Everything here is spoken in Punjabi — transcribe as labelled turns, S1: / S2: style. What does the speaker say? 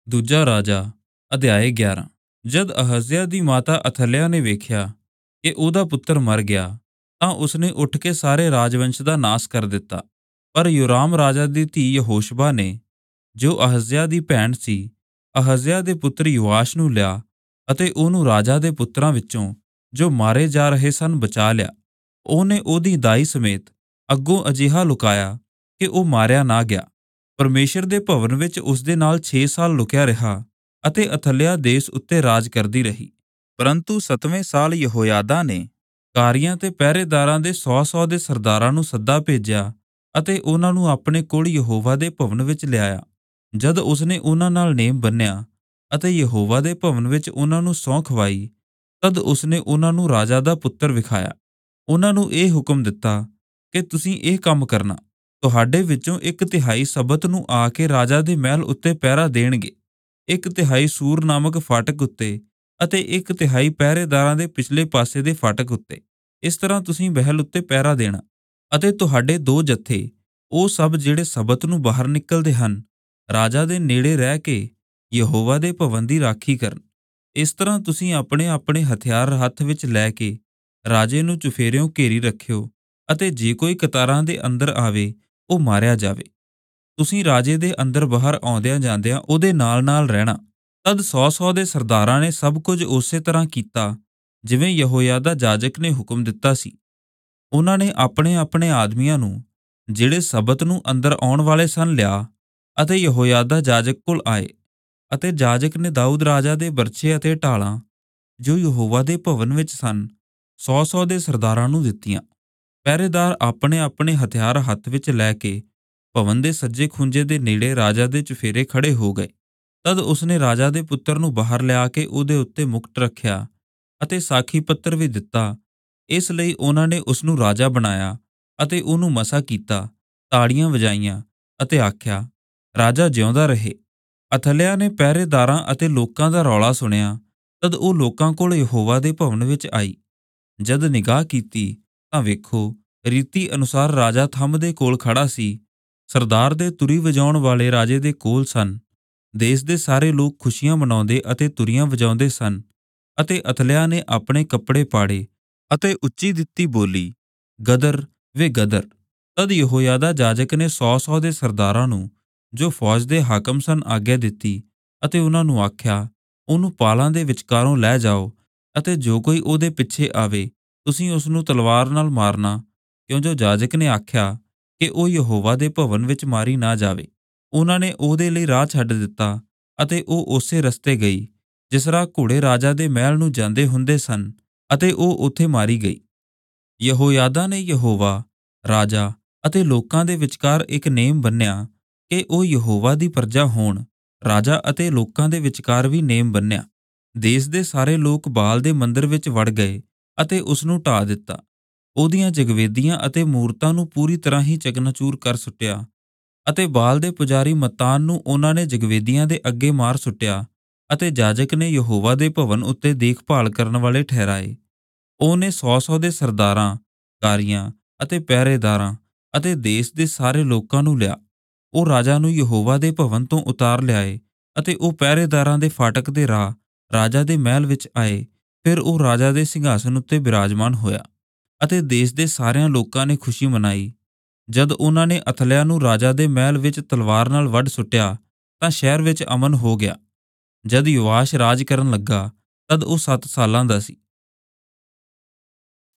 S1: ਦੂਜਾ ਰਾਜਾ ਅਧਿਆਇ 11। ਜਦ ਅਹਜ਼ਿਆ ਦੀ ਮਾਤਾ ਅਥਲਿਆ ਨੇ ਵੇਖਿਆ ਕਿ ਉਹਦਾ ਪੁੱਤਰ ਮਰ ਗਿਆ, ਤਾਂ ਉਸਨੇ ਉੱਠ ਕੇ ਸਾਰੇ ਰਾਜਵੰਸ਼ ਦਾ ਨਾਸ ਕਰ ਦਿੱਤਾ। ਪਰ ਯੋਰਾਮ ਰਾਜਾ ਦੀ ਧੀ ਯਹੋਸ਼ਬਾ ਨੇ, ਜੋ ਅਹਜ਼ਿਆ ਦੀ ਭੈਣ ਸੀ, ਅਹਜ਼ਿਆ ਦੇ ਪੁੱਤਰ ਯੋਆਸ਼ ਨੂੰ ਲਿਆ ਅਤੇ ਉਹਨੂੰ ਰਾਜਾ ਦੇ ਪੁੱਤਰਾਂ ਵਿੱਚੋਂ ਜੋ ਮਾਰੇ ਜਾ ਰਹੇ ਸਨ ਬਚਾ ਲਿਆ। ਉਹਨੇ ਉਹਦੀ ਦਾਈ ਸਮੇਤ ਅੱਗੋਂ ਅਜਿਹਾ ਲੁਕਾਇਆ ਕਿ ਉਹ ਮਾਰਿਆ ਨਾ ਗਿਆ। ਪਰਮੇਸ਼ਰ ਦੇ ਭਵਨ ਵਿੱਚ ਉਸਦੇ ਨਾਲ 6 ਸਾਲ ਲੁਕਿਆ ਰਿਹਾ ਅਤੇ ਅਥਲਿਆ ਦੇਸ਼ ਉੱਤੇ ਰਾਜ ਕਰਦੀ ਰਹੀ। ਪਰੰਤੂ 7ਵੇਂ ਸਾਲ ਯਹੋਯਾਦਾ ਨੇ ਕਾਰੀਆਂ ਤੇ ਪਹਿਰੇਦਾਰਾਂ ਦੇ 100 ਦੇ ਸਰਦਾਰਾਂ ਨੂੰ ਸੱਦਾ ਭੇਜਿਆ ਅਤੇ ਉਹਨਾਂ ਨੂੰ ਆਪਣੇ ਕੋਲ ਯਹੋਵਾ ਦੇ ਭਵਨ ਵਿੱਚ ਲਿਆਇਆ। ਜਦ ਉਸਨੇ ਉਹਨਾਂ ਨਾਲ ਨੇਮ ਬੰਨਿਆ ਅਤੇ ਯਹੋਵਾ ਦੇ ਭਵਨ ਵਿੱਚ ਉਹਨਾਂ ਨੂੰ ਸਹੁੰ ਖਵਾਈ, ਤਦ ਉਸਨੇ ਉਹਨਾਂ ਨੂੰ ਰਾਜਾ ਦਾ ਪੁੱਤਰ ਵਿਖਾਇਆ। ਉਹਨਾਂ ਨੂੰ ਇਹ ਹੁਕਮ ਦਿੱਤਾ ਕਿ ਤੁਸੀਂ ਇਹ ਕੰਮ ਕਰਨਾ, ਤੁਹਾਡੇ ਵਿੱਚੋਂ 1/3 ਸਬਤ ਨੂੰ ਆ ਕੇ ਰਾਜਾ ਦੇ ਮਹਿਲ ਉੱਤੇ ਪਹਿਰਾ ਦੇਣਗੇ, 1/3 ਸੂਰ ਨਾਮਕ ਫਾਟਕ ਉੱਤੇ ਅਤੇ 1/3 ਪਹਿਰੇਦਾਰਾਂ ਦੇ ਪਿਛਲੇ ਪਾਸੇ ਦੇ ਫਾਟਕ ਉੱਤੇ। ਇਸ ਤਰ੍ਹਾਂ ਤੁਸੀਂ ਮਹਿਲ ਉੱਤੇ ਪਹਿਰਾ ਦੇਣਾ। ਅਤੇ ਤੁਹਾਡੇ 2 ਜੱਥੇ, ਉਹ ਸਭ ਜਿਹੜੇ ਸਬਤ ਨੂੰ ਬਾਹਰ ਨਿਕਲਦੇ ਹਨ, ਰਾਜਾ ਦੇ ਨੇੜੇ ਰਹਿ ਕੇ ਯਹੋਵਾ ਦੇ ਭਵਨ ਦੀ ਰਾਖੀ ਕਰਨ। ਇਸ ਤਰ੍ਹਾਂ ਤੁਸੀਂ ਆਪਣੇ ਆਪਣੇ ਹਥਿਆਰ ਹੱਥ ਵਿੱਚ ਲੈ ਕੇ ਰਾਜੇ ਨੂੰ ਚੁਫੇਰਿਓਂ ਘੇਰੀ ਰੱਖਿਓ ਅਤੇ ਜੇ ਕੋਈ ਕਤਾਰਾਂ ਦੇ ਅੰਦਰ ਆਵੇ, ਉਹ ਮਾਰਿਆ ਜਾਵੇ। ਤੁਸੀਂ ਰਾਜੇ ਦੇ ਅੰਦਰ ਬਾਹਰ ਆਉਂਦਿਆਂ ਜਾਂਦਿਆਂ ਉਹਦੇ ਨਾਲ ਰਹਿਣਾ। ਤਦ 100 ਦੇ ਸਰਦਾਰਾਂ ਨੇ ਸਭ ਕੁਝ ਉਸੇ ਤਰ੍ਹਾਂ ਕੀਤਾ ਜਿਵੇਂ ਯਹੋਯਾਦਾ ਜਾਜਕ ਨੇ ਹੁਕਮ ਦਿੱਤਾ ਸੀ। ਉਹਨਾਂ ਨੇ ਆਪਣੇ ਆਪਣੇ ਆਦਮੀਆਂ ਨੂੰ, ਜਿਹੜੇ ਸਬਤ ਨੂੰ ਅੰਦਰ ਆਉਣ ਵਾਲੇ ਸਨ, ਲਿਆ ਅਤੇ ਯਹੋਯਾਦਾ ਜਾਜਕ ਕੋਲ ਆਏ। ਅਤੇ ਜਾਜਕ ਨੇ ਦਾਊਦ ਰਾਜਾ ਦੇ ਬਰਛੇ ਅਤੇ ਢਾਲਾਂ, ਜੋ ਯਹੋਵਾ ਦੇ ਭਵਨ ਵਿੱਚ ਸਨ, 100 ਦੇ ਸਰਦਾਰਾਂ ਨੂੰ ਦਿੱਤੀਆਂ। ਪਹਿਰੇਦਾਰ ਆਪਣੇ ਆਪਣੇ ਹਥਿਆਰ ਹੱਥ ਵਿੱਚ ਲੈ ਕੇ ਭਵਨ ਦੇ ਸੱਜੇ ਖੂੰਜੇ ਦੇ ਨੇੜੇ ਰਾਜਾ ਦੇ ਚੁਫੇਰੇ ਖੜੇ ਹੋ ਗਏ। ਤਦ ਉਸਨੇ ਰਾਜਾ ਦੇ ਪੁੱਤਰ ਨੂੰ ਬਾਹਰ ਲਿਆ ਕੇ ਉਹਦੇ ਉੱਤੇ ਮੁਕਟ ਰੱਖਿਆ ਅਤੇ ਸਾਖੀ ਪੱਤਰ ਵੀ ਦਿੱਤਾ। ਇਸ ਲਈ ਉਹਨਾਂ ਨੇ ਉਸਨੂੰ ਰਾਜਾ ਬਣਾਇਆ ਅਤੇ ਉਹਨੂੰ ਮਸਾ ਕੀਤਾ, ਤਾੜੀਆਂ ਵਜਾਈਆਂ ਅਤੇ ਆਖਿਆ, ਰਾਜਾ ਜਿਉਂਦਾ ਰਹੇ। ਅਥਲਿਆ ਨੇ ਪਹਿਰੇਦਾਰਾਂ ਅਤੇ ਲੋਕਾਂ ਦਾ ਰੌਲਾ ਸੁਣਿਆ, ਤਦ ਉਹ ਲੋਕਾਂ ਕੋਲ ਯਹੋਵਾ ਦੇ ਭਵਨ ਵਿੱਚ ਆਈ। ਜਦ ਨਿਗਾਹ ਕੀਤੀ ਤਾਂ ਵੇਖੋ, ਰੀਤੀ ਅਨੁਸਾਰ ਰਾਜਾ ਥੰਮ ਦੇ ਕੋਲ ਖੜਾ ਸੀ। ਸਰਦਾਰ ਦੇ ਤੁਰੀ ਵਜਾਉਣ ਵਾਲੇ ਰਾਜੇ ਦੇ ਕੋਲ ਸਨ। ਦੇਸ਼ ਦੇ ਸਾਰੇ ਲੋਕ ਖੁਸ਼ੀਆਂ ਮਨਾਉਂਦੇ ਅਤੇ ਤੁਰੀਆਂ ਵਜਾਉਂਦੇ ਸਨ। ਅਤੇ ਅਥਲਿਆ ਨੇ ਆਪਣੇ ਕੱਪੜੇ ਪਾੜੇ ਅਤੇ ਉੱਚੀ ਦਿੱਤੀ ਬੋਲੀ, ਗਦਰ ਵੇ ਗਦਰ। ਤਦ ਯਹੋਯਾਦਾ ਜਾਜਕ ਨੇ 100 ਦੇ ਸਰਦਾਰਾਂ ਨੂੰ, ਜੋ ਫੌਜ ਦੇ ਹਾਕਮ ਸਨ, ਆਗਿਆ ਦਿੱਤੀ ਅਤੇ ਉਹਨਾਂ ਨੂੰ ਆਖਿਆ, ਉਹਨੂੰ ਪਾਲਾਂ ਦੇ ਵਿਚਕਾਰੋਂ ਲੈ ਜਾਓ ਅਤੇ ਜੋ ਕੋਈ ਉਹਦੇ ਪਿੱਛੇ ਆਵੇ, ਤੁਸੀਂ ਉਸ ਨੂੰ ਤਲਵਾਰ ਨਾਲ ਮਾਰਨਾ, ਕਿਉਂ ਜੋ ਜਾਜਕ ਨੇ ਆਖਿਆ ਕਿ ਉਹ ਯਹੋਵਾ ਦੇ ਭਵਨ ਵਿੱਚ ਮਾਰੀ ਨਾ ਜਾਵੇ। ਉਹਨਾਂ ਨੇ ਉਹਦੇ ਲਈ ਰਾਹ ਛੱਡ ਦਿੱਤਾ ਅਤੇ ਉਹ ਉਸੇ ਰਸਤੇ ਗਈ ਜਿਸ ਰਾਹ ਘੋੜੇ ਰਾਜਾ ਦੇ ਮਹਿਲ ਨੂੰ ਜਾਂਦੇ ਹੁੰਦੇ ਸਨ ਅਤੇ ਉਹ ਉੱਥੇ ਮਾਰੀ ਗਈ। ਯਹੋਯਾਦਾ ਨੇ ਯਹੋਵਾ, ਰਾਜਾ ਅਤੇ ਲੋਕਾਂ ਦੇ ਵਿਚਕਾਰ ਇੱਕ ਨੇਮ ਬੰਨਿਆ ਕਿ ਉਹ ਯਹੋਵਾ ਦੀ ਪ੍ਰਜਾ ਹੋਣ। ਰਾਜਾ ਅਤੇ ਲੋਕਾਂ ਦੇ ਵਿਚਕਾਰ ਵੀ ਨੇਮ ਬੰਨਿਆ। ਦੇਸ਼ ਦੇ ਸਾਰੇ ਲੋਕ ਬਾਲ ਦੇ ਮੰਦਰ ਵਿੱਚ ਵੜ ਗਏ ਅਤੇ ਉਸ ਨੂੰ ਢਾਹ ਦਿੱਤਾ। ਉਹਦੀਆਂ ਜਗਵੇਦੀਆਂ ਅਤੇ ਮੂਰਤਾਂ ਨੂੰ ਪੂਰੀ ਤਰ੍ਹਾਂ ਹੀ ਚਕਨਾਚੂਰ ਕਰ ਸੁੱਟਿਆ ਅਤੇ ਬਾਲ ਦੇ ਪੁਜਾਰੀ ਮਤਾਨ ਨੂੰ ਉਹਨਾਂ ਨੇ ਜਗਵੇਦੀਆਂ ਦੇ ਅੱਗੇ ਮਾਰ ਸੁੱਟਿਆ ਅਤੇ ਜਾਜਕ ਨੇ ਯਹੋਵਾ ਦੇ ਭਵਨ ਉੱਤੇ ਦੇਖਭਾਲ ਕਰਨ ਵਾਲੇ ਠਹਿਰਾਏ। ਉਹਨੇ 100 ਦੇ ਸਰਦਾਰਾਂ, ਕਾਰੀਆਂ ਅਤੇ ਪਹਿਰੇਦਾਰਾਂ ਅਤੇ ਦੇਸ਼ ਦੇ ਸਾਰੇ ਲੋਕਾਂ ਨੂੰ ਲਿਆ। ਉਹ ਰਾਜਾ ਨੂੰ ਯਹੋਵਾ ਦੇ ਭਵਨ ਤੋਂ ਉਤਾਰ ਲਿਆਏ ਅਤੇ ਉਹ ਪਹਿਰੇਦਾਰਾਂ ਦੇ ਫਾਟਕ ਦੇ ਰਾਹ ਰਾਜਾ ਦੇ ਮਹਿਲ ਵਿੱਚ ਆਏ। ਫਿਰ ਉਹ ਰਾਜਾ ਦੇ ਸਿੰਘਾਸਨ ਉੱਤੇ ਬਿਰਾਜਮਾਨ ਹੋਇਆ ਅਤੇ ਦੇਸ਼ ਦੇ ਸਾਰਿਆਂ ਲੋਕਾਂ ਨੇ ਖੁਸ਼ੀ ਮਨਾਈ। ਜਦ ਉਹਨਾਂ ਨੇ ਅਥਲਿਆ ਨੂੰ ਰਾਜਾ ਦੇ ਮਹਿਲ ਵਿੱਚ ਤਲਵਾਰ ਨਾਲ ਵੱਢ ਸੁੱਟਿਆ ਤਾਂ ਸ਼ਹਿਰ ਵਿੱਚ ਅਮਨ ਹੋ ਗਿਆ। ਜਦ ਯੋਆਸ਼ ਰਾਜ ਕਰਨ ਲੱਗਾ, ਤਦ ਉਹ 7 ਸਾਲਾਂ ਦਾ ਸੀ।